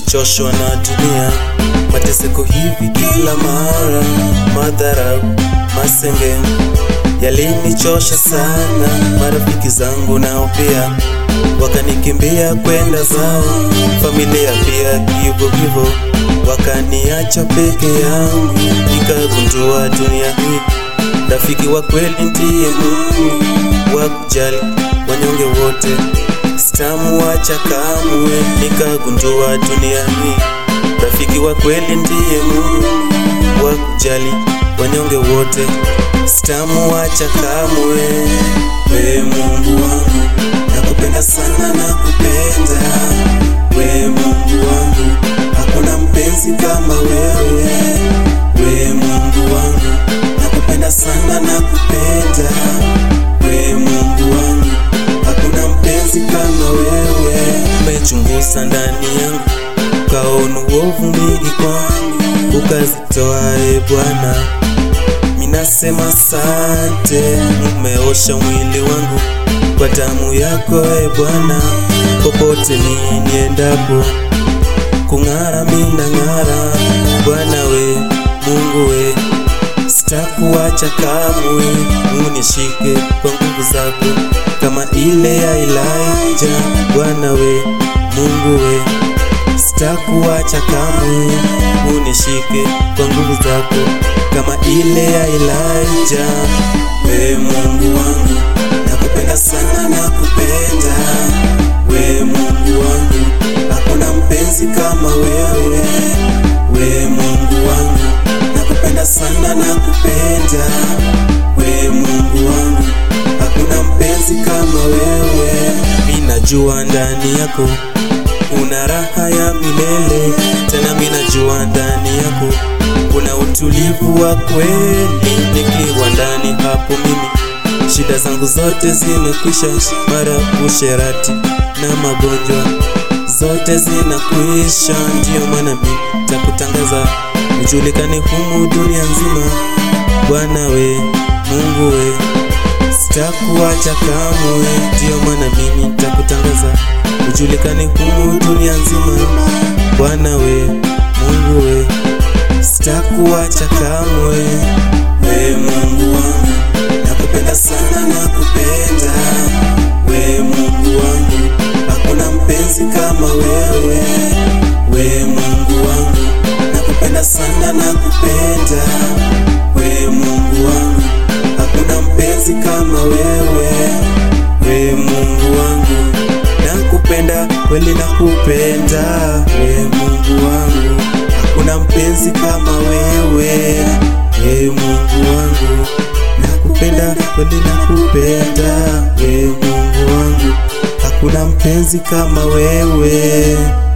nimechoshwa na dunia, mateseko hivi kila mara, madharau, masenge yalinichosha sana. Marafiki zangu nao pia wakanikimbia kwenda zao, familia pia hivyo hivyo wakaniacha peke yangu. Nikagundua dunia hii rafiki wa kweli ndiye Mungu, wa kujali wanyonge wote, sitamuacha kamwe. Nikagundua dunia hii rafiki wa kweli ndiye Mungu, wa kujali wanyonge wote, sitamuacha kamwe. We Mungu wangu, nakupenda sana, nakupenda. We Mungu wangu, hakuna mpenzi kama wewe. We Mungu wangu, nakupenda sana, nakupenda. We Mungu wangu, hakuna mpenzi kama wewe. Umechunguza ndani yangu, ukaona uovu mwingi kwangu, ukazitoa Bwana. Minasema asante, umeosha mwili wangu kwa damu yako Bwana. Popote niendapo kung'ara, mina ng'ara Bwana. We Mungu we, sitakuacha kamwe. Unishike kwa nguvu zako kama ile ya Elijah Bwana. We Mungu we, sitakuacha kamwe. Unishike kwa nguvu zako kama ile ya Elijah. We Mungu wangu, nakupenda sana, nakupenda. We Mungu wangu, hakuna mpenzi kama wewe. We Mungu wangu, nakupenda sana, nakupenda. We Mungu wangu, hakuna mpenzi kama wewe. Minajua ndani yako una raha ya milele, tena minajua ndani yako kuna utulivu wa kweli. Nikiwa ndani hapo mimi shida zangu zote zimekwisha, mara usherati na magonjwa zote zinakwisha. Ndiyo maana mimi takutangaza ujulikane humu dunia nzima. Bwana we Mungu we, sitakuacha kamwe. Ndiyo maana mimi takutangaza ujulikane humu dunia nzima. Bwana we Mungu we, sitakuacha kamwe. We Mungu wangu, nakupenda sana, nakupenda. We Mungu wangu, hakuna mpenzi kama wewe. We Mungu wangu, nakupenda sana, nakupenda. We Mungu wangu, hakuna mpenzi kama wewe. We Mungu wangu, nakupenda kweli, nakupenda. We Mungu wangu, hakuna mpenzi kama wewe. We Mungu wangu, nakupenda kweli, nakupenda. We Mungu wangu, hakuna mpenzi kama wewe.